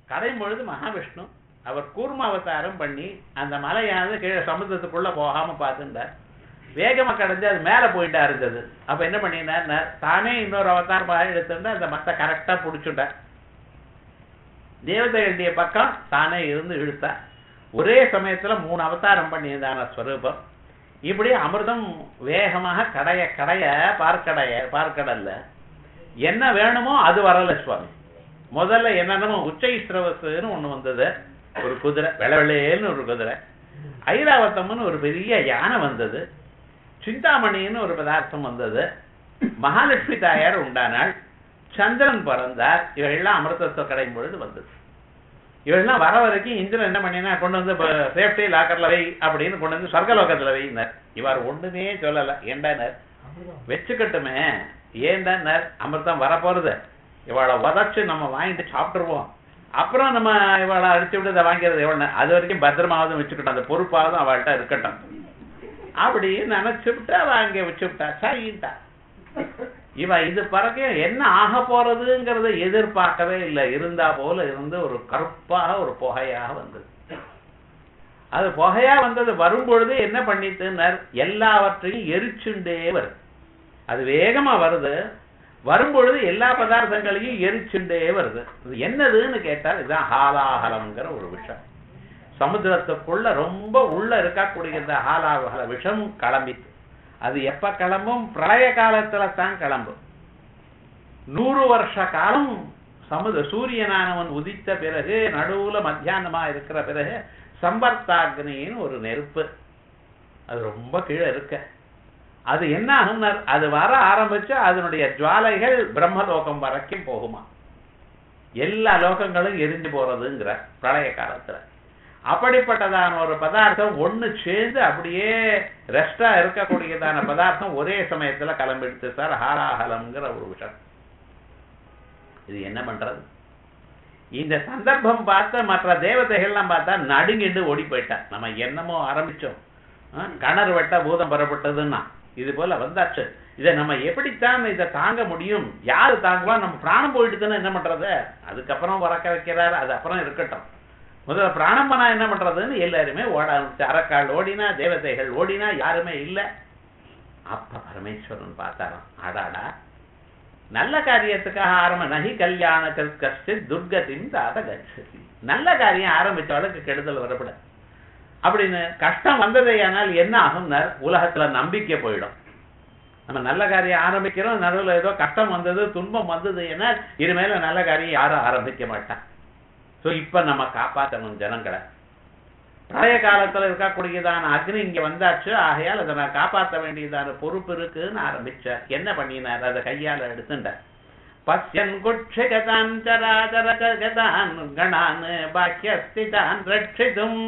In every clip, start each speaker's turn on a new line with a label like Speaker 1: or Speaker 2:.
Speaker 1: கடையும் பொழுது மகாவிஷ்ணு அவர் கூர்ம அவதாரம் பண்ணி அந்த மலையானது கீழே சமுத்திரத்துக்குள்ள போகாம பார்த்துட்டார். வேகமா கடைஞ்சு அது மேல போயிட்டா இருந்தது. அப்ப என்ன பண்ணினார், தானே இன்னொரு அவதாரமாக எடுத்துட்டு அந்த மத்த கரெக்டா புடிச்சுட்டார். தேவதைகளுடைய பக்கம் தானே இருந்து இழுத்தார். ஒரே சமயத்துல 3 அவதாரம் பண்ணியிருந்தான ஸ்வரூபம். இப்படி அமிர்தம் வேகமாக கடைய கடைய பார்க்கடல்ல என்ன வேணுமோ அது வரல சுவாமி. முதல்ல என்னென்னமோ உச்சை ஸ்ரவஸ்ன்னு ஒண்ணு வந்தது, ஒரு குதிரை, வெளவெளேன்னு ஒரு குதிரை. ஐராவத்தம்னு ஒரு பெரிய யானை வந்தது. சிந்தாமணின்னு ஒரு பதார்த்தம் வந்தது. மகாலட்சுமி தாயார் உண்டானாள். சந்திரன் பிறந்தார். இவையெல்லாம் அமிர்தத்தை கடையும் பொழுது வந்தது. இவெல்லாம் வர வரைக்கும் இந்திரன் என்ன பண்ணினா கொண்டு வந்து சேஃப்டி லாக்கர்ல வை அப்படின்னு கொண்டு வந்து சொர்க்கலோகத்துல வைனர். இவர் ஒண்ணுமே சொல்லல. ஏண்டானர் வச்சுக்கட்டுமே, ஏண்டானர் அமிர்தம் வரப்போறது, இவளை உதச்சு நம்ம வாங்கிட்டு சாப்பிட்டுருவோம், அப்புறம் நம்ம இவளை அடிச்சு விட்டு இதை வாங்கிறது எவ்வளவு, அது வரைக்கும் பத்திரமாவது வச்சுக்கிட்டோம், அந்த பொறுப்பாவது அவள்கிட்ட இருக்கட்டும் அப்படின்னு நினைச்சுவிட்டு அவ அங்கே வச்சுவிட்டா. சரிட்டா. இவ இது பிறகு என்ன ஆக போறதுங்கிறத எதிர்பார்க்கவே இல்லை. இருந்தா போல இருந்து ஒரு கருப்பாக ஒரு புகையாக வந்தது. அது புகையா வந்தது. வரும்பொழுது என்ன பண்ணிட்டுனர் எல்லாவற்றையும் எரிச்சுண்டே வருது. அது வேகமா வருது. வரும்பொழுது எல்லா பதார்த்தங்களையும் எரிச்சுண்டே வருது. இது என்னதுன்னு கேட்டால் இதுதான் ஹாலாஹலம்ங்கிற ஒரு விஷம். சமுத்திரத்துக்குள்ள ரொம்ப உள்ள இருக்கக்கூடிய இந்த ஹாலாஹல விஷம் கிளம்பிட்டு. அது எப்ப கிளம்பும்? பிரளய காலத்துல தான் கிளம்பும். 100 வருஷ காலம் சூரியனானவன் உதித்த பிறகு நடுவுல மத்தியானமா இருக்கிற பிறகு சம்பர்த்தாக்னின்னு ஒரு நெருப்பு, அது ரொம்ப கீழே இருக்க. அது என்ன ஆகும்னா அது வர ஆரம்பிச்சு அதனுடைய ஜுவாலைகள் பிரம்மலோகம் வரைக்கும் போகுமா. எல்லா லோகங்களும் எரிஞ்சு போறதுங்கிற பிரளய காலத்துல. அப்படிப்பட்டதான ஒரு பதார்த்தம் ஒண்ணு சேர்ந்து அப்படியே ரெஸ்டா இருக்கக்கூடியதான பதார்த்தம் ஒரே சமயத்துல கிளம்பிடுச்சு சார். ஹாலாஹலம்ங்கிற ஒரு விஷயம். இது என்ன பண்றது? இந்த சந்தர்ப்பம் பார்த்த மற்ற தேவதைகள்லாம் பார்த்தா நடுங்கிட்டு ஓடி போயிட்டா. நம்ம என்னமோ ஆரம்பிச்சோம், கணர் வெட்ட பூதம் பெறப்பட்டதுன்னா இது போல வந்தாச்சு. இதை நம்ம எப்படித்தான் இதை தாங்க முடியும்? யாரு தாங்குவா? நம்ம பிராணம் போயிட்டுதானே என்ன பண்றது? அதுக்கப்புறம் வரக்க வைக்கிறாரு, அது அப்புறம் இருக்கட்டும். முதல்ல பிராணம் பண்ணா என்ன பண்றதுன்னு எல்லாருமே ஓட ஆரம்பிச்சு. அரக்கால் ஓடினா, தேவதைகள் ஓடினா, யாருமே இல்லை. அப்ப பரமேஸ்வரன் பார்த்தாராம், அடாடா நல்ல காரியத்துக்காக நகி கல்யாண கஷ்ட துர்கத்தின் தாத கட்சி. நல்ல காரியம் ஆரம்பிச்சவளுக்கு கெடுதல் வரப்பட அப்படின்னு கஷ்டம் வந்ததையானால் என்ன ஆகும்னா உலகத்துல நம்பிக்கை போயிடும். நம்ம நல்ல காரியம் ஆரம்பிக்கிறோம், நடுவில் ஏதோ கஷ்டம் வந்தது, துன்பம் வந்தது, ஏன்னா இனிமேல நல்ல காரியம் யாரும் ஆரம்பிக்க மாட்டான். சோ இப்ப நம்ம காப்பாற்றணும் ஜனங்களை. பிரளய காலத்துல இருக்கக்கூடியதான அக்னி இங்க வந்தாச்சு, ஆகையால் அதை நான் காப்பாற்ற வேண்டியதான பொறுப்பு இருக்குன்னு ஆரம்பிச்சார். என்ன பண்ணினார்? அதை கையால எடுத்துட்டார். பஸ்யன் குட்சிகதான் சராச்சரகதான் கணான் பாக்கியஸ்திதான் ரட்சிதும்.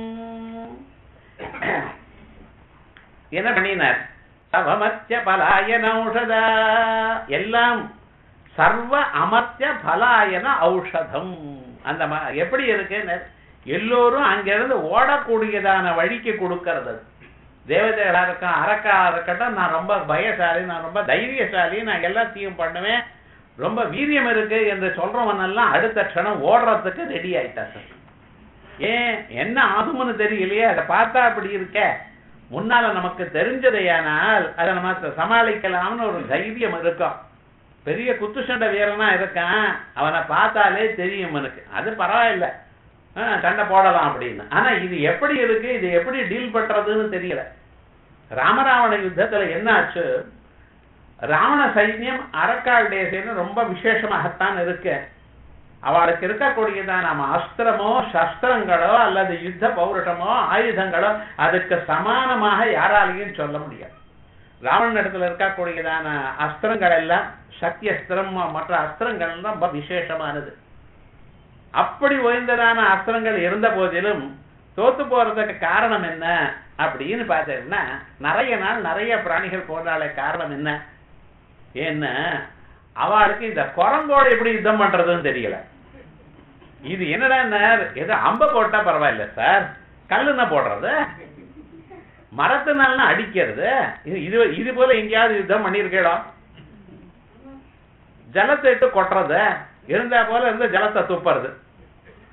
Speaker 1: என்ன பண்ணினார்? சவமத்ய பலாயன ஔஷதா, எல்லாம் சர்வ அமர்த்திய பலாயன ஔஷதம். அந்த எப்படி இருக்குன்னு எல்லோரும் அங்கிருந்து ஓடக்கூடியதான வழிக்கு கொடுக்கறது. தேவதைகளா இருக்கும், அரக்கா இருக்கட்டும், நான் ரொம்ப பயசாலி, நான் ரொம்ப தைரியசாலி, நான் எல்லாத்தையும் பண்ணுவேன், ரொம்ப வீரியம் இருக்கு என்று சொல்றவன் எல்லாம் அடுத்த க்ஷணம் ஓடுறதுக்கு ரெடி ஆயிட்டாங்க. ஏன் என்ன ஆகும்னு தெரியலையே, அதை பார்த்தா அப்படி இருக்க, முன்னால நமக்கு தெரிஞ்சதையானால் அதை நம்ம சமாளிக்கலாம்னு ஒரு தைரியம் இருக்கும். பெரிய குத்துச்சண்டை வீரனா இருக்கான், அவனை பார்த்தாலே தெரியும் எனக்கு, அது பரவாயில்ல, சண்டை போடலாம் அப்படின்னு. ஆனா இது எப்படி இருக்கு, இது எப்படி டீல் பண்றதுன்னு தெரியல. ராமராவண யுத்தத்துல என்ன ஆச்சு? ராவண சைன்யம் அரக்காளுடைய சைன்யம் ரொம்ப விசேஷமாகத்தான் இருக்கு. அவளுக்கு இருக்கக்கூடியதான் நம்ம அஸ்திரமோ சஸ்திரங்களோ அல்லது யுத்த பௌருஷமோ ஆயுதங்களோ அதுக்கு சமானமாக யாராலையும் சொல்ல முடியாது. ராவணன் இடத்துல இருக்கக்கூடியதான அஸ்திரங்கள் எல்லாம் சக்தி அஸ்திரம், மற்ற அஸ்திரங்கள் ரொம்ப விசேஷமானது. அப்படி உயர்ந்ததான அஸ்திரங்கள் இருந்த போதிலும் தோத்து போறதுக்கு காரணம் என்ன அப்படின்னு பார்த்தீங்கன்னா, நிறைய நாள் நிறைய பிராணிகள் போனாலே காரணம் என்ன? ஏன்னா அவளுக்கு இந்த குரங்கோட எப்படி யுத்தம் பண்றதுன்னு தெரியல. இது என்னடா, ஏதோ அம்ப போட்டா பரவாயில்ல சார், கல்லுன்னா போடுறது, மரத்தினால அடிக்கிறது, இது போல எங்கேயாவது யுத்தம் பண்ணிருக்கேடா? ஜலத்தை இட்டு கொட்டுறது, இருந்தா போல இருந்து ஜலத்தை துப்புறது,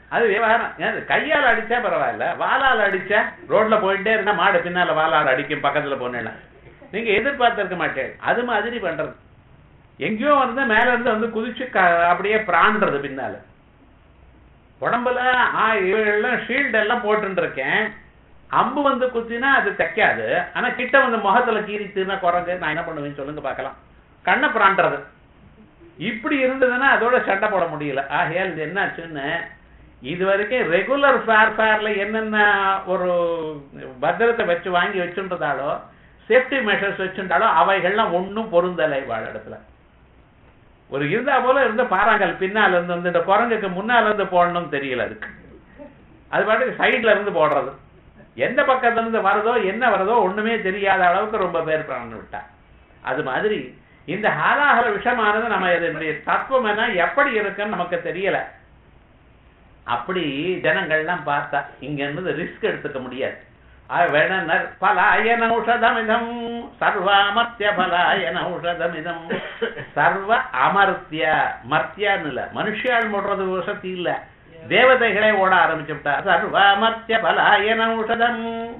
Speaker 1: அது விவகாரம். கையால் அடிச்சா பரவாயில்ல, வாளால் அடிச்சா ரோட்ல போயிட்டே இருந்தா மாடு பின்னால வாளால் அடிக்கும் பக்கத்துல போனேன்னா நீங்க எதிர்பார்த்திருக்க மாட்டேன். அது மாதிரி பண்றது. எங்கேயோ வந்து மேல இருந்து வந்து குதிச்சு அப்படியே பிராண்டுறது பின்னால. உடம்புல இவெல்லாம் ஷீல்டு எல்லாம் போட்டு இருக்கேன். அம்பு வந்து குத்தினா அது தைக்காது. ஆனா கிட்ட வந்து முகத்துல கீறித்துனா குரங்கு நான் என்ன பண்ணுவேன்னு சொல்லுங்க பார்க்கலாம். கண்ணை பிராண்டுறது. இப்படி இருந்ததுன்னா அதோட சண்டை போட முடியல. ஆகையால் இது என்னாச்சுன்னு இது வரைக்கும் ரெகுலர் ஃபேர்ல என்னென்ன ஒரு பத்திரத்தை வச்சு வாங்கி வச்சுன்றதாலோ சேஃப்டி மெஷர்ஸ் வச்சுட்டாலோ அவைகள்லாம் ஒன்றும் பொருந்தலை. வாழ இடத்துல ஒரு இருந்தா போல இருந்த பாறாங்கல் பின்னால இருந்து இந்த குரங்குக்கு முன்னால இருந்து போடணும்னு தெரியல. அதுக்கு அது பாட்டுக்கு சைட்ல இருந்து போடுறது. எந்த பக்கத்துல இருந்து வருதோ என்ன வருதோ ஒண்ணுமே தெரியாத அளவுக்கு ரொம்ப பேர் பிராணம் விட்டா. அது மாதிரி இந்த ஹாலாஹல விஷமானது நம்ம இதனுடைய தத்துவம் என்ன எப்படி இருக்குன்னு நமக்கு தெரியல. அப்படி ஜனங்கள்லாம் பார்த்தா இங்க இருந்து ரிஸ்க் எடுத்துக்க முடியாது. வேணர் பலாயன ஔஷதமிதம் சர்வாமர்த்திய பலாயன ஔஷதமிதம். சர்வ அமர்த்திய மர்த்தியான்னு இல்ல, மனுஷியால் போடுறது வசதி இல்ல, தேவதைகளே ஓட ஆரம்பிச்சு விட்டா. சர்வாமர்த்திய பலாயன ஔஷதம்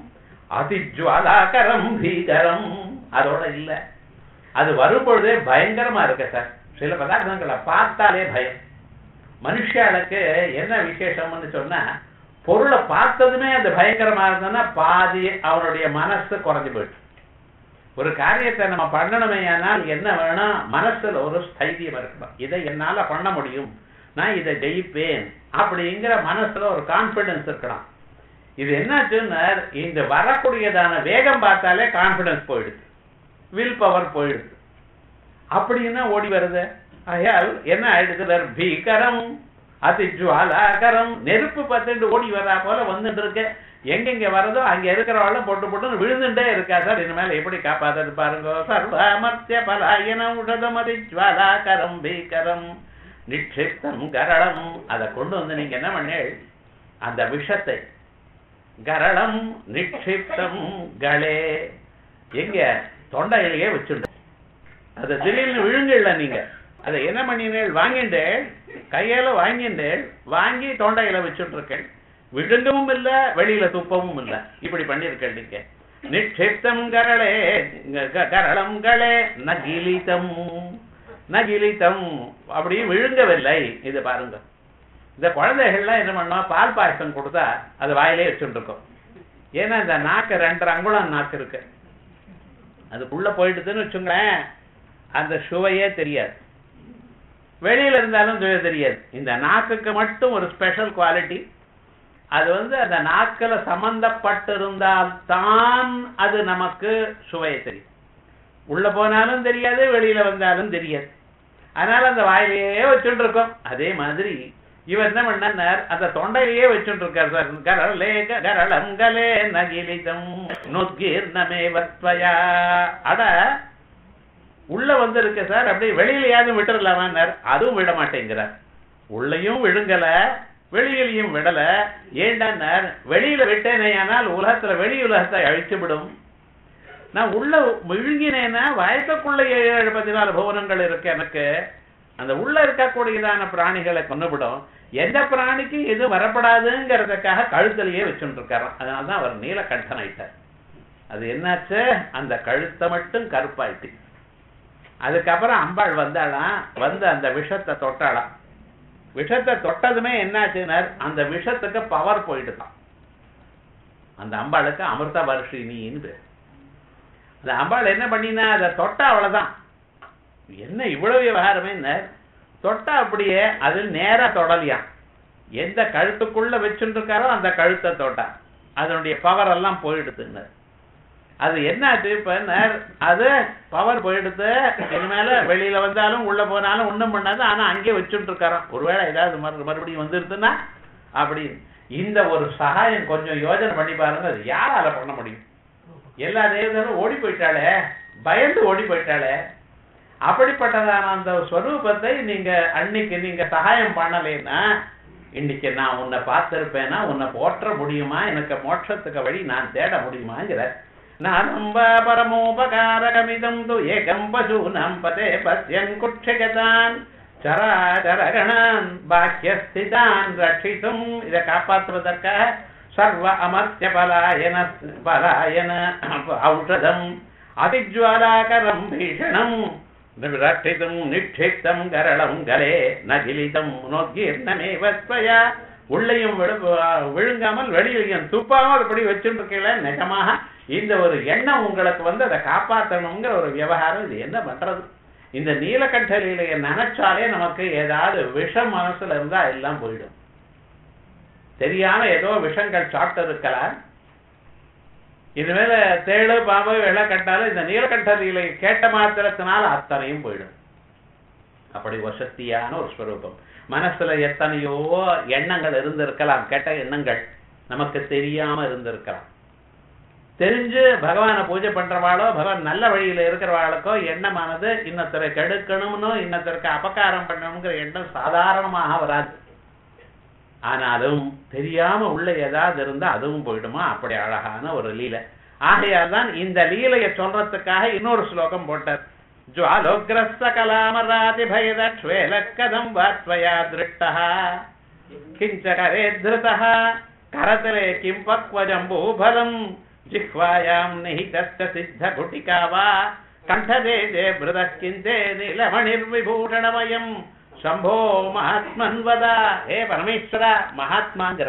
Speaker 1: அதிஜ்வாலாகரம் பீகரம். அதோட இல்ல, அது வரும்பொழுதே பயங்கரமா இருக்கு சார். சில பதார்த்தங்களை பார்த்தாலே பயம். மனுஷாளுக்கு என்ன விசேஷம்னு சொன்னா பொருளை பார்த்ததுமே அது பயங்கரமா இருந்ததுன்னா பாதி அவனுடைய மனசு குறைஞ்சு போயிட்டு. ஒரு காரியத்தை நம்ம பண்ணணுமே ஆனால் என்ன வேணும், மனசுல ஒரு ஸ்தைரியம் இருக்கணும். இதை என்னால பண்ண முடியும், நான் இதை ஜெயிப்பேன் அப்படிங்கிற மனசுல ஒரு கான்பிடன்ஸ் இருக்கணும். இது என்னாச்சுன்னா இந்த வரக்கூடியதான வேகம் பார்த்தாலே கான்பிடன்ஸ் போயிடுது, வில் பவர் போயிடுது. அப்படின்னா ஓடி வருது. ஆகையால் என்ன ஆயிடுது, பீகரம் அதிஜ்வாலாகரம். நெருப்பு பத்துட்டு ஓடி வரா போல வந்துட்டு இருக்கு. எங்கெங்க வரதோ அங்க இருக்கிறவாள் போட்டு போட்டு விழுந்துட்டே இருக்கா சார். இனிமேல எப்படி காப்பாத்தது பாருங்க. சர்வாமர்த்திய பலாயன ஔஷதம் அதிஜ்வாலாகரம் பீகரம் நிக்ஷிப்தம் கரளம். அதை கொண்டு வந்து நீங்க என்ன பண்ண, அந்த விஷத்தை கரளம் நிக்ஷிப்தம் களே எங்க தொண்டையிலேயே வச்சுட்டு அதை திடீர்னு விழுங்கல. நீங்க அதை என்ன பண்ணினேள், வாங்கிண்டேள், கையால வாங்கிண்டேள், வாங்கி தொண்டையில வச்சுட்டு இருக்கேன். விழுங்கவும் இல்ல, வெளியில துப்பவும் இல்ல, இப்படி பண்ணிருக்கேன் நீங்க. நிக்ஷிப்தம் கரளே கரளம் களே நகிலிதம் நகிலிதம். அப்படி விழுங்கவில்லை. இது பாருங்க, இந்த குழந்தைகள்லாம் என்ன பண்ணோம், பால் பாயசம் கொடுத்தா அது வாயிலே வச்சுட்டு இருக்கோம். ஏன்னா இந்த நாக்கு 2 அங்குலம் நாக்கு இருக்கு, அதுக்குள்ள போயிட்டுதுன்னு வச்சுங்களேன், அந்த சுவையே தெரியாது. வெளியில இருந்தாலும் சுவை தெரியாது. இந்த நாக்குக்கு மட்டும் ஒரு ஸ்பெஷல் குவாலிட்டி. அது வந்து அந்த நாக்கில சம்பந்தப்பட்டிருந்தால் தான் அது நமக்கு சுவையை தெரியும். உள்ள போனாலும் தெரியாது, வெளியில வந்தாலும் தெரியாது. அதனால அந்த வாயிலேயே வச்சுட்டு இருக்கோம். அதே மாதிரி இவர் என்ன பண்ணார், அந்த தொண்டையிலேயே வச்சுட்டு இருக்கார் சார். கரளே கரளங்களே நகிலிதம் நுத்கீர்ணமே வத்வயா. அட உள்ள வந்து இருக்க சார், அப்படி வெளியிலையாவது விட்டுடலாமான்னார். அதுவும் விட மாட்டேங்கிறார். உள்ளையும் விழுங்கல, வெளியிலையும் விடல. ஏண்டான்னார், வெளியில விட்டேனேயானால் உலகத்துல வெளி உலகத்தை அழிச்சு விடும். நான் உள்ள விழுங்கினேன்னா வயசுக்குள்ள 7-14 புவனங்கள் இருக்கு எனக்கு. அந்த உள்ள இருக்கக்கூடியதான பிராணிகளை கொண்டுவிடும். எந்த பிராணிக்கு எது வரப்படாதுங்கிறதுக்காக கழுத்திலேயே வச்சுட்டு இருக்காராம். அதனாலதான் அவர் நீலகண்டன் ஆயிட்டார். அது என்னாச்சு, அந்த கழுத்தை மட்டும் கருப்பாயிட்டு. அதுக்கப்புறம் அம்பாள் வந்தாளாம், வந்து அந்த விஷத்தை தொட்டாளாம். விஷத்தை தொட்டதுமே என்னாச்சுனர், அந்த விஷத்துக்கு பவர் போயிட்டுதான். அந்த அம்பாளுக்கு அமிர்த வர்ஷினின்னு பேர். அந்த அம்பாள் என்ன பண்ணினா, அதை தொட்டா அவ்வளவுதான். என்ன இவ்வளவு விவகாரமே, தொட்டா அப்படியே அது நேரா தொடலியா. எந்த கழுத்துக்குள்ள வச்சுட்டு இருக்காரோ அந்த கழுத்தை தொட்டா அதனுடைய பவர் எல்லாம் போயிடுதுன்னு. அது என்னாச்சு, இப்ப அது பவர் போயிடுது. இனிமேல வெளியில வந்தாலும் உள்ள போனாலும் ஒண்ணும் பண்ணாது. ஆனா அங்கே வச்சுட்டு இருக்காராம். ஒருவேளை ஏதாவது மறுபடியும் வந்துருதுன்னா அப்படி. இந்த ஒரு சகாயம் கொஞ்சம் யோஜனை பண்ணி பாருங்க, அது யாரால பண்ண முடியும்? எல்லா தேவதரும் ஓடி போயிட்டாலே, பயந்து ஓடி போயிட்டாலே. அப்படிப்பட்டதான அந்த ஸ்வரூபத்தை நீங்க அன்னைக்கு நீங்க சகாயம் பண்ணலைன்னா இன்னைக்கு நான் உன்னை பார்த்திருப்பேன்னா உன்னை போற்ற முடியுமா, எனக்கு மோட்சத்துக்கு வழி நான் தேட முடியுமாங்கிற. நானம்ப பரமோபகாரகமிதம் து ஏகம் பசூனம் பதே பத்யன் குட்சகதான் சராச்சரகணான் பாக்கியஸ்திதான் ரட்சித்தும், இதை காப்பாற்றுவதற்காக சர்வ அமர்த்திய பலாயன ஔஷதம் அதிஜ்வாலாகரம் பீஷணம் ரட்சித்தும் நிக்ஷிப்தம் கரளம் கலே நகிலிதம் நோக்கீர்ணமேவஸ்வயா, உள்ளையும் விழுங்காமல் வெளியிலையும் துப்பாமல் அப்படி வச்சுருக்கீங்கள. நிஜமாக இந்த ஒரு எண்ணம் உங்களுக்கு அதை காப்பாற்றணுங்கிற ஒரு விவகாரம். இது என்ன பண்றது? இந்த நீலகண்ட லீலையை நினைச்சாலே நமக்கு ஏதாவது விஷம் மனசுல இருந்தா எல்லாம் போயிடும். தெரியாம ஏதோ விஷங்கள் சாப்பிட்டு இருக்கலாம். இதுமேல தேழு பாம்பு வெள்ள கட்டாலும் இந்த நீலகண்ட லீலை கேட்ட மாத்திரத்தினால அத்தனையும் போயிடும். அப்படி வசத்தியான ஒரு ஸ்வரூபம். மனசுல எத்தனையோ எண்ணங்கள் இருந்திருக்கலாம், கெட்ட எண்ணங்கள் நமக்கு தெரியாம இருந்திருக்கலாம். தெரிஞ்சு பகவானை பூஜை பண்றவாளோ பகவான் நல்ல வழியில இருக்கிறவாளுக்கோ எண்ணமானது இன்னொருத்தரை கெடுக்கணும்னு இன்னொருத்தருக்கு அபகாரம் பண்ணணுங்கிற எண்ணம் சாதாரணமாக வராது. ஆனாலும் தெரியாம உள்ள ஏதாவது இருந்தா அதுவும் போயிடுமா. அப்படி அழகான ஒரு லீலை. ஆகையால் தான் இந்த லீலையை சொல்றதுக்காக இன்னொரு ஸ்லோகம் போட்டார். ஜ்வாலோக்ரஸ்த கலாமராதி பயதக்ஷ்வேலக்கதம் வாத்வயா திருஷ்டः கிஞ்ச கரே திருதः கரதலே கிம் பக்வஜம்பூபலம் ஜிஹ்வாயாம் நிஹிதஸ்ய சித்த குட்டிகா வா கண்டதே தே பிருதः கிந்தே நீலமணிர்விபூஷணமயம் சம்போ மகாத்மன் வதா. ஹே பரமேஸ்வரா, மகாத்மாங்கிற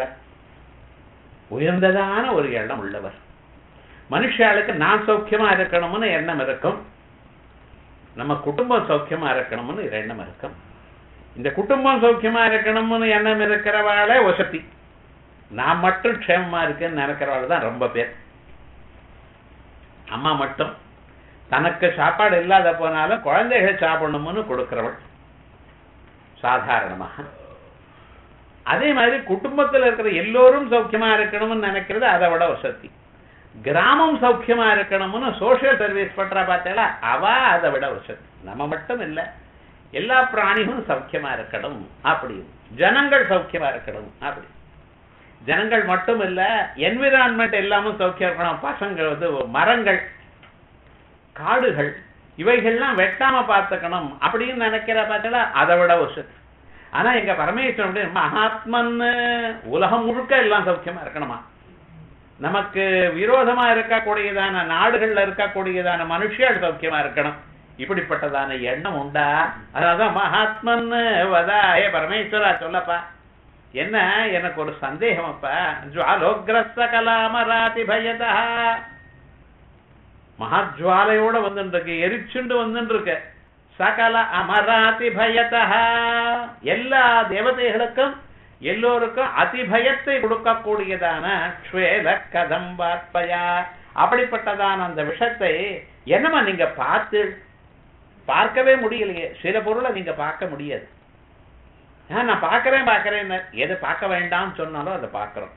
Speaker 1: உயர்ந்ததான ஒரு எண்ணம் உள்ளவர். மனுஷாளுக்கு நான் சௌக்கியமா இருக்கணும்னு எண்ணம் இருக்கும், நம்ம குடும்பம் சௌக்கியமா இருக்கணும்னு எண்ணம் இருக்கும். இந்த குடும்பம் சௌக்கியமா இருக்கணும்னு எண்ணம் இருக்கிறவாளே வசதி. நான் மட்டும் க்ஷேமமா இருக்குன்னு நினைக்கிறவாள் தான் ரொம்ப பேர். அம்மா மட்டும் தனக்கு சாப்பாடு இல்லாத போனாலும் குழந்தைகள் சாப்பிடணும்னு கொடுக்கிறவள் சாதாரணமாக. அதே மாதிரி குடும்பத்தில் இருக்கிற எல்லோரும் சௌக்கியமா இருக்கணும்னு நினைக்கிறது அதை விட வசதி. கிராமம் சௌக்கியமா இருக்கணும்னு சோசியல் சர்வீஸ் பண்றா பார்த்தா அவ அதை விட வசதி. நம்ம மட்டும் இல்லை, எல்லா பிராணிகளும் சௌக்கியமா இருக்கணும் அப்படி, ஜனங்கள் சௌக்கியமா இருக்கணும் அப்படி. ஜனங்கள் மட்டும் இல்ல, என்விரான்மெண்ட் எல்லாமும் சௌக்கியம் இருக்கணும். பசங்கள் மரங்கள் காடுகள் இவைகள்லாம் வெட்டாம பார்த்துக்கணும் அப்படின்னு நினைக்கிற பார்த்தா அதை விட வசதி. ஆனா எங்க பரமேஸ்வரன் மகாத்மன் உலகம் முழுக்க எல்லாம் சௌக்கியமா இருக்கணுமா. நமக்கு விரோதமா இருக்கக்கூடியதான நாடுகள்ல இருக்கக்கூடியதான மனுஷியால் சௌக்கியமா இருக்கணும். இப்படிப்பட்டதான எண்ணம் உண்டா? அதான் மகாத்மன் வதா. ஹே பரமேஸ்வரா சொல்லப்பா, என்ன எனக்கு ஒரு சந்தேகம் அப்பா. ஜ்வாலோக்ரஸ்த கலாமராதி பயதா, மகாஜ்வாலையோட வந்துருக்கு, எரிச்சுண்டு வந்துருக்கு. சகல அமராதி பயதா, எல்லா தேவதைகளுக்கும் எல்லோருக்கும் அதிபயத்தை கொடுக்கக்கூடியதான ஸ்வேல கதம்பாத்பயா, அப்படிப்பட்டதான அந்த விஷத்தை என்னமா நீங்க பார்க்கவே முடியலையே. சில பொருளை நீங்க பார்க்க முடியாது. நான் பார்க்கிறேன் எது பார்க்க வேண்டாம்னு சொன்னாலும் அதை பார்க்கிறோம்.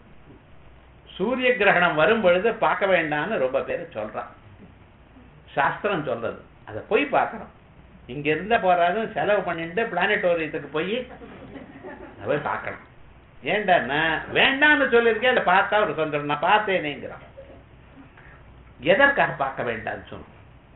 Speaker 1: சூரிய கிரகணம் வரும் பொழுது பார்க்க வேண்டாம்னு ரொம்ப பேர் சொல்றான். சாஸ்திரம் சொல்றது அதை போய் பார்க்கிறோம். இங்க இருந்த போறாது செலவு பண்ணிட்டு பிளானட்டோரியத்துக்கு போய் பார்க்கணும். ஏண்டா வேண்டாம்னு சொல்லியிருக்கேன், அதை பார்த்தா ஒரு சொந்தம். நான் பார்த்தேனேங்கிறான். எதற்காக பார்க்க வேண்டாம்னு சொன்ன?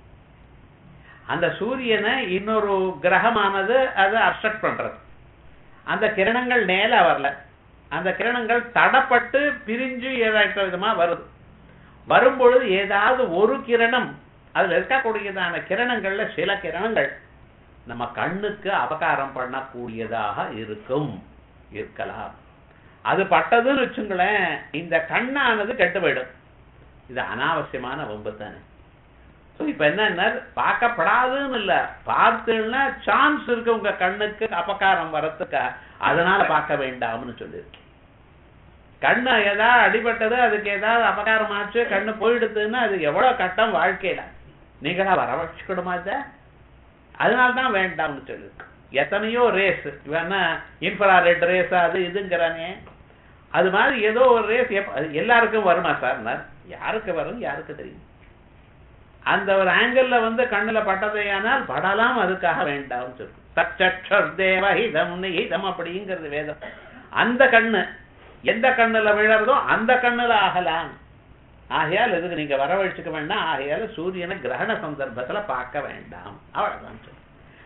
Speaker 1: அந்த சூரியனை இன்னொரு கிரகமானது அதை அப்செக்ட் பண்றது. அந்த கிரணங்கள் நேரா வரல, அந்த கிரணங்கள் தடப்பட்டு பிரிஞ்சு ஏதாட்ட விதமா வருது. வரும்பொழுது ஏதாவது ஒரு கிரணம், அதுல இருக்கக்கூடியதான கிரணங்கள்ல சில கிரணங்கள் நம்ம கண்ணுக்கு அபகாரம் பண்ணக்கூடியதாக இருக்கலாம். அது பட்டதுன்னு வச்சுங்களேன், இந்த கண்ணானது கெட்டு போயிடும். இது அனாவசியமான வம்பு தானே. இப்ப என்ன பார்க்கப்படாதுன்னு இல்ல, பார்த்துன்னா சான்ஸ் இருக்கு உங்க கண்ணுக்கு அபகாரம் வரத்துக்கு, அதனால பார்க்க வேண்டாம்னு சொல்லிருக்கு. கண்ணு ஏதாவது அடிபட்டது, அதுக்கு ஏதாவது அபகாரம் ஆச்சு, கண்ணு போயிடுதுன்னா அது எவ்வளவு கட்டம் வாழ்க்கையில. நீங்களா வர வச்சுக்கணுமா? அதனால்தான் வேண்டாம்னு சொல்லிருக்கு. எத்தனையோ ரேஸ் வேணா, இன்ஃப்ராரெட் ரேஸ் அது இதுங்கிறானே, அது மாதிரி ஏதோ ஒரு ரேஸ் எல்லாருக்கும் வருமா சார்? யாருக்கு வரும், யாருக்கு தெரியும். அந்த ஒரு ஆங்கிள் கண்ணுல பட்டதையானால் படலாம், அதுக்காக வேண்டாம்னு சொல்லு. தச்சர் தேவஹிதம் நிஹிதம் அப்படிங்கிறது வேதம். அந்த கண்ணு எந்த கண்ணுல விழறதோ அந்த கண்ணுல ஆகலாம். ஆகையால் இதுக்கு நீங்க வரவழைச்சுக்க வேண்டாம். ஆகையால சூரியனை கிரகண சந்தர்ப்பத்துல பார்க்க வேண்டாம், அவ்வளவுதான் சொல்லு.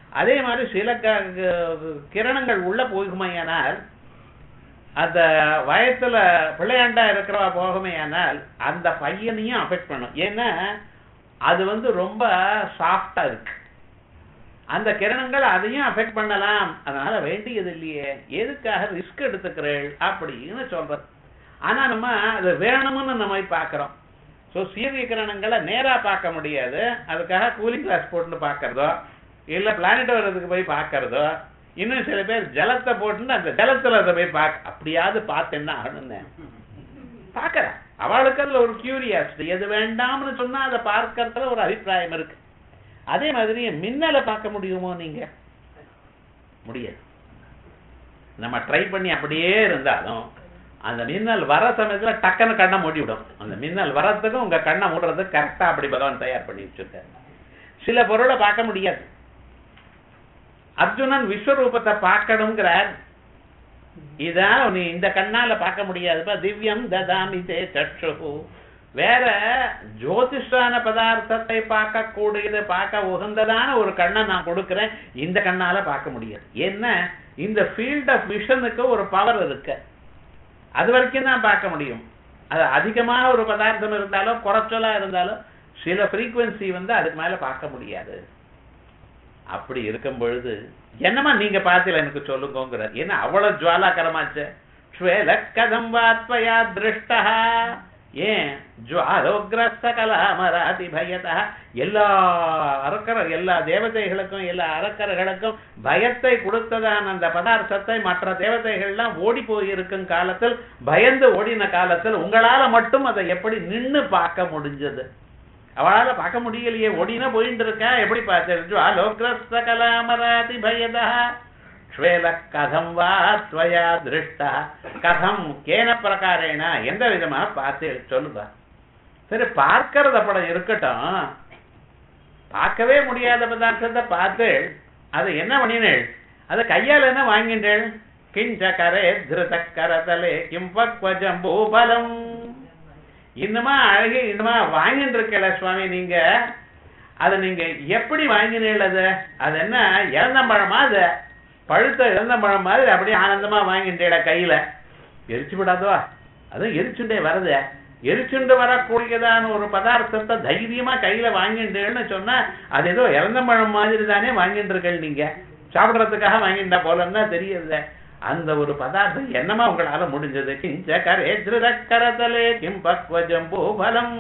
Speaker 1: அதே மாதிரி சில கிரணங்கள் உள்ள போகுமையானால் அந்த வயத்துல பிள்ளையாண்டா இருக்கிறவா போகுமையானால் அந்த பையனையும் அஃபெக்ட் பண்ணும். ஏன்னா அது ரொம்ப சாஃப்டா இருக்கு, அந்த கிரணங்கள் அதையும் அஃபெக்ட் பண்ணலாம். அதனால வேண்டியது இல்லையே, எதுக்காக ரிஸ்க் எடுத்துக்கிறேள் அப்படின்னு சொல்றது. ஆனா நம்ம அது வேணும்னு நம்ம பார்க்கிறோம். ஸோ சூரிய கிரணங்களை நேரா பார்க்க முடியாது, அதுக்காக கூலிங் கிளாஸ் போட்டு பார்க்கறதோ இல்ல பிளானட்டோரியத்துக்கு போய் பார்க்கறதோ, இன்னும் சில பேர் ஜலத்தை போட்டு அந்த ஜலத்துல அதை போய் அப்படியாவது பார்த்து என்ன ஆகணும்னு பார்க்கற அவளுக்கு அதுல ஒரு கியூரியாசிட்டி. எது வேண்டாம்னு சொன்னா அதை பார்க்கறதுல ஒரு அபிப்பிராயம் இருக்கு. அதே மாதிரி மின்னலை பார்க்க முடியுமோ? நீங்க முடியாது. நம்ம ட்ரை பண்ணி அப்படியே இருந்தாலும் அந்த மின்னல் வர சமயத்துல டக்குன்னு கண்ணை மூடி விடும். அந்த மின்னல் வரத்துக்கும் உங்க கண்ணை மூடுறதுக்கு கரெக்டா அப்படி பகவான் தயார் பண்ணி வச்சிருக்காரு. சில பொருளை பார்க்க முடியாது. அர்ஜுனன் விஸ்வரூபத்தை பார்க்கணுங்கிறார், இதான் நீ இந்த கண்ணால பார்க்க முடியாதுப்பா. திவ்யம் ததாமி தே சக்ஷு, வேற ஜோதிஷான பதார்த்தத்தை பார்க்க கூடியது, பார்க்க உகந்ததான ஒரு கண்ணை நான் கொடுக்கிறேன், இந்த கண்ணால பார்க்க முடியாது. என்ன, இந்த ஃபீல்ட் ஆஃப் விஷனுக்கு ஒரு பவர் இருக்கு, அது வரைக்கும் தான் பார்க்க முடியும். அது அதிகமான ஒரு பதார்த்தம் இருந்தாலும் குறைச்சலா இருந்தாலும் சில ஃப்ரீக்வன்சி அதுக்கு மேல பார்க்க முடியாது. அப்படி இருக்கும் பொழுது என்னமா நீங்க பார்த்தீங்களா எனக்கு சொல்லுங்கிற. ஏன்னா அவ்வளவு ஜுவாலாகரமாச்சு. ஸ்வேல கதம் வாத்வயா திருஷ்டா, ஏன் ஜுவாலோக்ரஸ்த கலாமராதி பயதா, எல்லா தேவதைகளுக்கும் எல்லா அரக்கர்களுக்கும் பயத்தை கொடுத்ததான அந்த பதார்த்தத்தை மற்ற தேவதைகள்லாம் ஓடி போயிருக்கும் காலத்தில், பயந்து ஓடின காலத்தில் உங்களால மட்டும் அதை எப்படி நின்னு பார்க்க முடிஞ்சது? அவளால பார்க்க முடியலையே, ஓடினா போயிட்டு இருக்கா, எப்படி பார்த்தேன்? ஜுவாலோக்ரஸ்த கலாமராதி பயதா ஸ்வேல கதம் வா ஸ்வயா திருஷ்டா, கதம் கேன பிரகாரேன, எந்த விதமா பார்த்து சொல்லுதா? சரி, பார்க்கறத படம் இருக்கட்டும், பார்க்கவே முடியாத பதார்த்தத்தை பார்த்து அதை என்ன பண்ணினேள்? அதை கையால் என்ன வாங்கின்றேள்? கிஞ்ச கரே திருத கரதலே கிம் பக்வஜம்பூ பலம், இன்னுமா அழகே இன்னுமா வாங்கிட்டு இருக்கல சுவாமி நீங்க, அதை நீங்க எப்படி வாங்கினீள்? அது என்ன இளந்தம்பழமா? அது பழுத்த இளந்தம்பழம் மாதிரி அப்படியே ஆனந்தமா வாங்கிட்டேடா கையில. எரிச்சு விடாதோ? அதுவும் எரிச்சுண்டே வருது. எரிச்சுண்டு வரக்கூடியதான ஒரு பதார்த்தத்தை தைரியமா கையில வாங்கிட்டேன்னு சொன்னா அது ஏதோ இளந்தம்பழம் மாதிரி தானே வாங்கிட்டு இருக்கீங்க. நீங்க சாப்பிடுறதுக்காக வாங்கிட்டா போலன்னா தெரியுது. அந்த ஒரு பதார்த்தம் என்னமா உங்களால முடிஞ்சது? கிஞ்ச கரே திருதக்கரதலே கிம் பக்வஜம்பூ பலம்,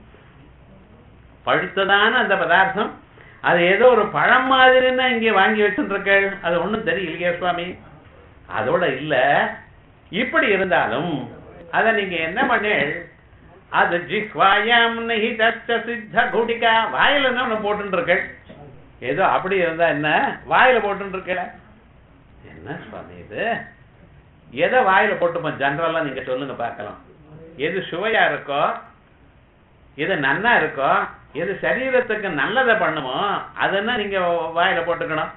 Speaker 1: பழுத்ததான அந்த பதார்த்தம் அது ஏதோ ஒரு பழம் மாதிரின்னா இங்கே வாங்கி வச்சுருக்கள், அது ஒண்ணும் தெரியலையே சுவாமி. அதோட இல்ல, இப்படி இருந்தாலும் அதை நீங்க என்ன பண்ணேள்? அது ஜிஹ்வாயாம் நிஹிதஸ்ய சித்த குடிகா, வாயில என்ன ஒண்ணு போட்டுருக்கள். ஏதோ அப்படி இருந்தா என்ன, வாயில போட்டுருக்கல. என்ன சுவாமி இது? எதை வாயில போட்டுப்போம் ஜெனரலா நீங்க சொல்லுங்க பார்க்கலாம். எது சுவையா இருக்கோ, எது நன்னா இருக்கோ, எது சரீரத்துக்கு நல்லதை பண்ணுமோ அதன்னா நீங்க வாயில போட்டுக்கணும்.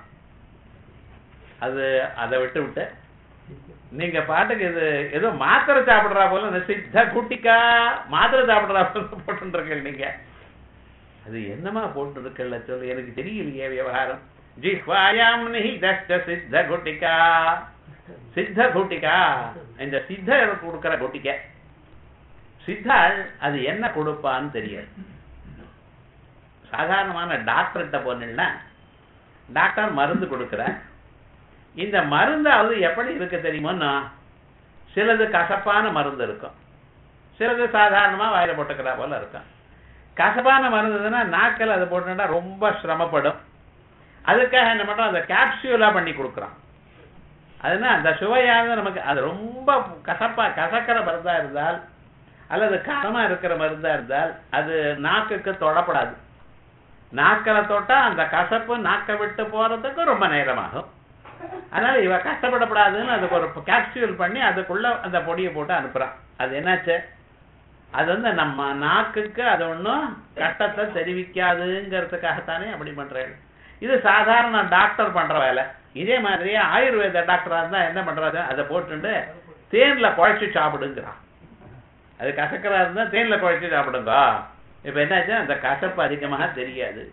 Speaker 1: அதை விட்டு நீங்க பாட்டுக்கு இது ஏதோ மாத்திரை சாப்பிடுறா போல, இந்த சித்த குட்டிக்கா மாத்திரை சாப்பிடுறா போல போட்டுருக்கீங்க நீங்க. அது என்னமா போட்டு இருக்கல சொல்லு, எனக்கு தெரியலையே விவகாரம். ஜிஹ்வாயாம் நிஹிதஸ்ய சித்த குட்டிகா, சித்த குட்டிகா, இந்த சித்த கொடுக்கிற குட்டிக்க. சித்தாள் அது என்ன கொடுப்பான்னு தெரியாது. சாதாரணமான டாக்டர்கிட்ட போனீங்கன்னா டாக்டர் மருந்து கொடுக்குற, இந்த மருந்து அது எப்படி இருக்கு தெரியுமோன்னா, சிலது கசப்பான மருந்து இருக்கும், சிலது சாதாரணமா வாயில போட்டுக்கிறா போல இருக்கும். கசப்பான மருந்துன்னா நாக்கில் அதை போட்டுட்டா ரொம்ப சிரமப்படும். அதுக்காக என்ன பண்றோம், அதை கேப்சியூலா பண்ணி கொடுக்குறோம். அதுனா அந்த சுவையாக நமக்கு அது ரொம்ப கசக்கிற மருந்தா இருந்தால் அல்லது காரமா இருக்கிற மருந்தா இருந்தால் அது நாக்குக்கு தொடப்படாது. நாக்கில் தொட்டா அந்த கசப்பு நாக்கை விட்டு போறதுக்கு ரொம்ப நேரமாகும். அதனால இவ கஷ்டப்படப்படாதுன்னு அதுக்கு ஒரு கேப்சியூல் பண்ணி அதுக்குள்ள அந்த பொடியை போட்டு அனுப்புறான். அது என்னாச்சு, அது நம்ம நாக்குக்கு அது ஒன்றும் கஷ்டத்தை தெரிவிக்காதுங்கிறதுக்காகத்தானே அப்படி பண்றேன். இது சாதாரண டாக்டர் பண்ற வேலை. இதே மாதிரியே ஆயுர்வேத டாக்டரா இருந்தா என்ன பண்றாரு, அதை போட்டுட்டு தேன்ல குழைச்சி சாப்பிடுங்கிறான். அது கசக்கிறா இருந்தா தேன்ல குழைச்சி சாப்பிடுங்க. இப்ப என்னாச்சு, அந்த கசப்பு அதிகமாக தெரியாது.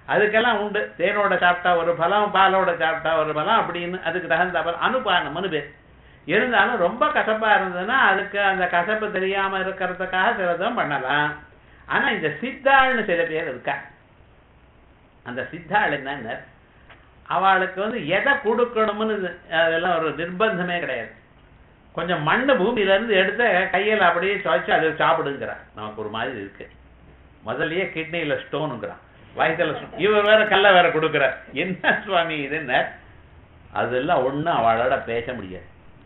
Speaker 1: அதுக்கெல்லாம் உண்டு. தேனோட சாப்பிட்டா ஒரு பலம், பாலோட சாப்பிட்டா ஒரு பலம் அப்படின்னு அதுக்கு தகுந்த பலம் அனுபானம்னு பேர். இருந்தாலும் ரொம்ப கசப்பா இருந்ததுன்னா அதுக்கு அந்த கசப்பு தெரியாம இருக்கிறதுக்காக சிலதும் பண்ணலாம். ஆனா இந்த சித்தாள்னு சில பேர் இருக்கா. அந்த சித்தாள் என்ன, அவளுக்கு எதை கொடுக்கணும்னு அதெல்லாம் ஒரு நிர்பந்தமே கிடையாது. கொஞ்சம் மண்ணு பூமியில இருந்து எடுத்து கையில அப்படியே சுவைச்சு அதை சாப்பிடுங்கிறான். நமக்கு ஒரு மாதிரி இருக்கு. முதல்லயே கிட்னியில ஸ்டோனுங்கிறான், வயசுல இவர் வேற கல்ல வேற கொடுக்குறார். என்ன சுவாமி இதுன்னு அதெல்லாம் ஒண்ணும் அவளோட பேச முடியாது.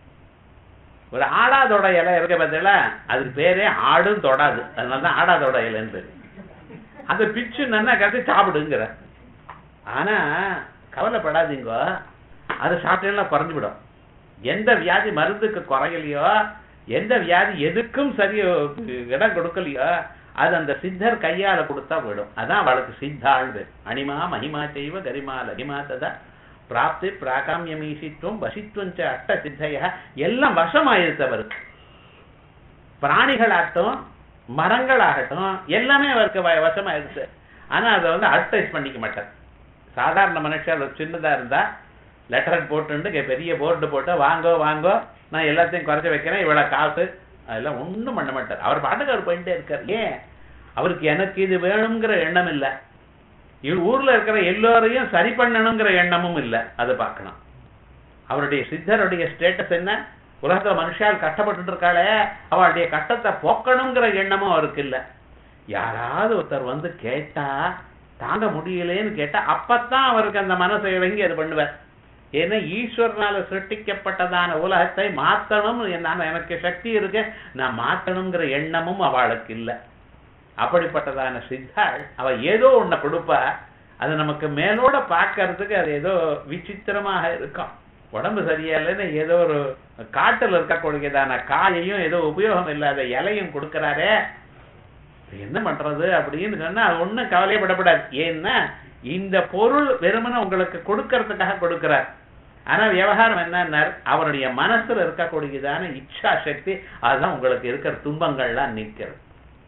Speaker 1: ஒரு ஆடாதோட இலை இருக்க பார்த்தீங்களா, அதுக்கு பேரே ஆடும் தொடாது, அதனாலதான் ஆடாதோட இலைன்னு பேரு. அதை பிச்சு நல்லா கட்டி சாப்பிடுங்கிற. ஆனா கவலைப்படாதீங்க, அதை சாப்பிட்டா குறைஞ்சு விடும். எந்த வியாதி மருந்துக்கு குறையலையோ, எந்த வியாதி எதுக்கும் சரியோ இடம் கொடுக்கலையோ, அது அந்த சித்தர் கையால கொடுத்தா போயிடும். அதான் அவளுக்கு சித்தாள். அனிமா மகிமா செய்வ கரிமா லகிமா ததா பிராப்தி பிராகாமியமீசித்துவம் வசித்துவம் அட்ட சித்தைய எல்லாம் வசமாயிருத்தவருக்கு. பிராணிகளாகட்டும் மரங்களாகட்டும் எல்லாமே அவருக்கு வசமாயிருச்சு. ஆனா அதை அட்வர்டைஸ் பண்ணிக்க மாட்டார். சாதாரண மனுஷன் சின்னதா இருந்தா லெட்டர் போட்டு பெரிய போர்டு போட்டு வாங்கோ வாங்கோ நான் எல்லாத்தையும் குறைச்சி வைக்கிறேன் இவ்வளவு காசு அதெல்லாம் ஒண்ணும் பண்ண மாட்டார். அவர் பாட்டுக்கு அவர் போயிட்டே இருக்கார். ஏன்? அவருக்கு எனக்கு இது வேணுங்கிற எண்ணம் இல்லை, ஊர்ல இருக்கிற எல்லோரையும் சரி பண்ணணுங்கிற எண்ணமும் இல்லை. அதை பார்க்கணும். அவருடைய சித்தருடைய ஸ்டேட்டஸ் என்ன, உலகத்துல மனுஷால் கஷ்டப்பட்டு இருக்காளே அவளுடைய கஷ்டத்தை போக்கணுங்கிற எண்ணமும் அவருக்கு இல்லை. யாராவது ஒருத்தர் கேட்டா தாங்க முடியலேன்னு கேட்டா அப்பத்தான் அவருக்கு அந்த மனசை இறங்கி அது பண்ணுவார். ஏன்னா ஈஸ்வரனால சிருஷ்டிக்கப்பட்டதான உலகத்தை மாத்தணும், எனக்கு சக்தி இருக்கு, நான் மாத்தணுங்கிற எண்ணமும் அவளுக்கு இல்லை. அப்படிப்பட்டதான சித்தாள் அவ ஏதோ ஒன்ன கொடுப்பா. அது நமக்கு மேலோட பார்க்கறதுக்கு அது ஏதோ விசித்திரமாக இருக்கும். உடம்பு சரியில்லைன்னு ஏதோ ஒரு காட்டுல இருக்கக்கூடியதான காயையும் ஏதோ உபயோகம் இல்லாத இலையும் கொடுக்கறாரே, என்ன பண்றது அப்படின்னு சொன்னா அது ஒண்ணும் கவலைப்படப்படாது. ஏன்னா இந்த பொருள் வெறுமனே உங்களுக்கு கொடுக்கறதுக்காக கொடுக்கிறார். ஆனா விவகாரம் என்ன, அவருடைய மனசுல இருக்கக்கூடியதான இச்சா சக்தி அதுதான் உங்களுக்கு இருக்கிற துன்பங்கள்லாம் நிற்கிறது.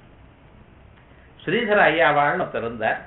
Speaker 1: ஸ்ரீதர ஐயாவாள்னு ஒருத்தர் இருந்தார்.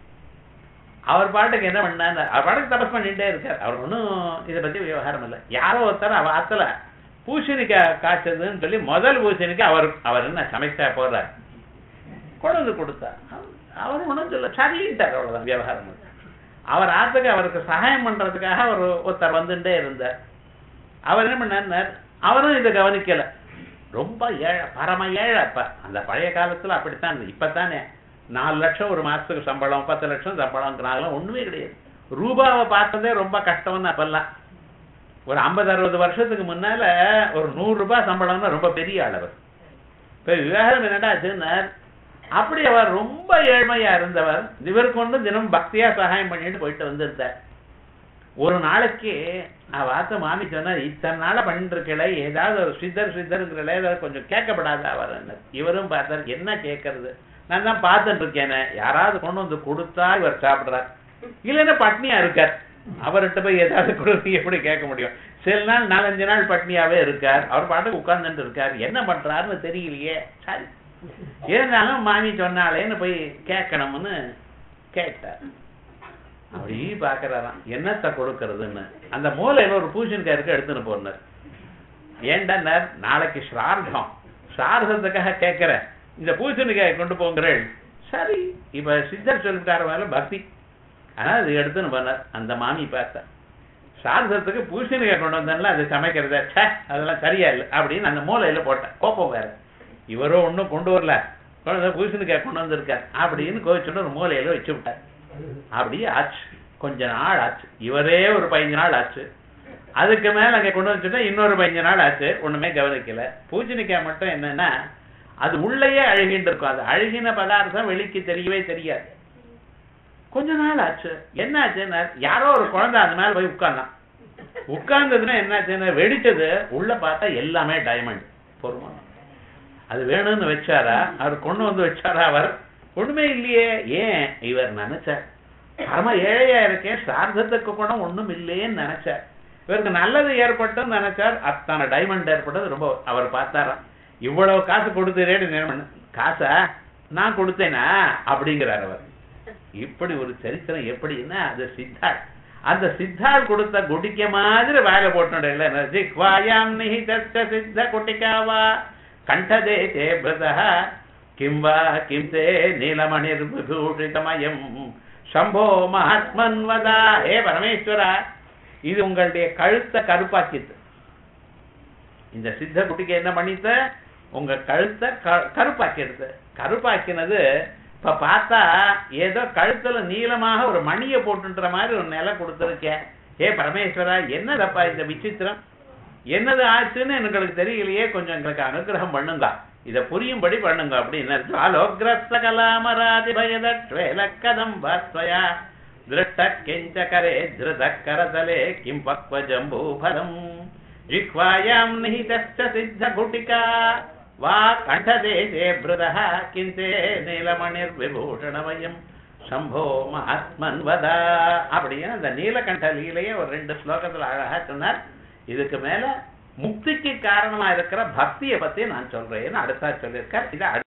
Speaker 1: அவர் பாட்டுக்கு என்ன பண்ணார், அவர் பாட்டுக்கு தபஸ் பண்ணிட்டே இருக்கார். அவர் ஒன்றும் இதை பத்தி விவகாரம் இல்லை. யாரோ ஒருத்தர் அவ ஆத்துல பூசணிக்காய் காய்ச்சதுன்னு சொல்லி முதல் பூசணிக்காய் அவர் என்ன சமைச்சா போடுறார், கொண்டு கொடுத்தா. அவர் ஒன்றும் சொல்ல சரிட்டார். அவ்வளவுதான் விவகாரம். அவர் ஆத்துக்கு அவருக்கு சகாயம் பண்றதுக்காக ஒருத்தர் வந்துட்டே இருந்தார். அவர் என்ன பண்ணார், அவரும் இதை கவனிக்கல. ரொம்ப ஏழை, பரம ஏழை. அப்ப அந்த பழைய காலத்துல அப்படித்தான். இப்பத்தானே 4 லட்சம் ஒரு மாசத்துக்கு சம்பளம், 10 லட்சம் சம்பளம் ஒண்ணுமே கிடையாது. ரூபாவை பார்த்ததே ரொம்ப கஷ்டம்னு அப்பெல்லாம். ஒரு 50-60 வருஷத்துக்கு முன்னால ஒரு 100 ரூபாய் சம்பளம்னா ரொம்ப பெரிய அளவு. இப்ப விவகாரம் என்னடா ஆச்சுன்னா, அப்படி அவர் ரொம்ப ஏழ்மையா இருந்தவர். இவருக்கு ஒன்று தினம் பக்தியா சகாயம் பண்ணிட்டு போயிட்டு வந்திருந்தார். ஒரு நாளைக்கு வார்த்தை மாமி சொன்னார், இத்தனை நாள பண்ணிட்டு இருக்கல, ஏதாவது ஒரு சித்தருங்கிற ஏதாவது கொஞ்சம் கேட்கப்படாத அவர். இவரும் பார்த்தார், என்ன கேட்கறது, நான் தான் பார்த்துட்டு இருக்கேனே, யாராவது கொண்டு கொடுத்தா இவர் சாப்பிடுறார், இல்லைன்னா பட்னியா இருக்கார். அவர்கிட்ட போய் ஏதாவது கொடுத்து எப்படி கேட்க முடியும்? சில நாள் 4-5 நாள் பட்னியாவே இருக்கார். அவர் பாட்டுக்கு உட்கார்ந்துட்டு இருக்கார். என்ன பண்றாருன்னு தெரியலையே. சரி இருந்தாலும் மாமி சொன்னாலேன்னு போய் கேட்கணும்னு கேட்டார். அப்படி பாக்குறாராம், என்னத்தை கொடுக்கறதுன்னு. அந்த மூலையில ஒரு பூஜன்காய் இருக்கு, எடுத்துன்னு போனார். ஏண்டா நாளைக்கு ஸ்ரார்த்தம், ஸ்ரார்த்தத்துக்காக கேட்கிறேன், இந்த பூஜனிக்காயை கொண்டு போங்கிறேன். சரி, இப்ப சித்தர் சொல்லிட்டார மேல பக்தி, ஆனா அது எடுத்துன்னு போனார். அந்த மாமி பார்த்தா, ஸ்ரார்த்தத்துக்கு பூஜனிக்காய் கொண்டு வந்தால அது சமைக்கிறத அதெல்லாம் சரியா இல்லை அப்படின்னு அந்த மூலையில போட்டேன். கோப்பம் வேற. இவரோ ஒன்னும் கொண்டு வரல, பூசணிக்காய் கொண்டு வந்திருக்கார் அப்படின்னு கோவிச்சுன்னு ஒரு மூலையில வச்சு விட்டார். அப்படியே ஆச்சு, கொஞ்ச நாள் ஆச்சு. இவரே ஒரு 15 நாள் ஆச்சு. அதுக்கு மேல அங்க கொண்டு வச்சுட்டா இன்னொரு 15 நாள் ஆச்சு. ஒண்ணுமே கவனிக்கல. பூசணிக்காய் மட்டும் என்னன்னா அது உள்ளேயே அழுகிட்டு இருக்கும். அது அழுகின பதார்த்தம் வெளிக்கு தெரியவே தெரியாது. கொஞ்ச நாள் ஆச்சு. என்ன ஆச்சுன்னா, யாரோ ஒரு குழந்தை அது மேல போய் உட்கார்ந்தான். உட்கார்ந்ததுன்னா என்ன ஆச்சுன்னா, வெடிச்சது. உள்ள பார்த்தா எல்லாமே டைமண்ட். பொறுமா, அது வேணும்னு வச்சாரா, அவர் கொண்டு வந்து வச்சாரா, அவர் ஒண்ணுமே இல்லையே. ஏன் இவர் நினைச்சார், பரம ஏழையா இருக்கேன், சார்த்தத்துக்கு கூட ஒண்ணும் இல்லையேன்னு நினைச்சார். இவருக்கு நல்லது ஏற்பட்டும் நினைச்சார். அத்தனை டைமண்ட் ஏற்பட்டது ரொம்ப அவர் பார்த்தாரா. இவ்வளவு காசு கொடுத்து ரேடு காசா நான் கொடுத்தேனா அப்படிங்கிறார் அவர். இப்படி ஒரு சரித்திரம் எப்படின்னா அது சித்தாள். அந்த சித்தாள் கொடுத்த குடிக்க மாதிரி வாயில போட்டு ஜிஹ்வாயாம் நிஹிதஸ்ய சித்த குட்டிகாவா கண்டதேசே பிரதஹ கிம் வா கிம் தே நீலமணிர் விபூஷிதமயம் சம்போ மகாத்மன் வதா. ஏ பரமேஸ்வரா, இது உங்களுடைய கழுத்தை கருப்பாக்கிது. இந்த சித்த குட்டிக்கு என்ன பண்ணித்த? உங்க கழுத்தை கருப்பாக்கிடுது. கருப்பாக்கினது இப்ப பார்த்தா ஏதோ கழுத்துல நீளமாக ஒரு மணியை போட்டுன்ற மாதிரி ஒரு நிலை கொடுத்துருக்கேன். ஏ பரமேஸ்வரா, என்னதப்பா இந்த விசித்திரம், என்னது ஆச்சுன்னு எங்களுக்கு தெரியலையே, கொஞ்சம் எங்களுக்கு அனுகிரகம் பண்ணுங்க, இத புரியும்படி பண்ணுங்க அப்படின்னு. அலோக்ரஸ்தகலாமராதி பயதம் வாஸ்வயா திருஷ்ட கெஞ்ச கரே திருத கரதலே கிம் பக்வ ஜம்பூபலம் ஜிஹ்வாயாம் நிஹிதஸ்ய சித்த குட்டிகா வா கண்டதேசே பிரதஹ கிந்தே நீலமணிர் விபூஷணமயம் சம்போ மகாத்மன் வதா. அப்படின்னு அந்த நீலகண்ட லீலையே ஒரு 2 ஸ்லோகத்துல அழகா சொன்னார். இதுக்கு மேல முக்திக்கு காரணமா இருக்கிற பக்தியை பத்தி நான் சொல்றேன்னு அடுத்தா சொல்லியிருக்கார். இதை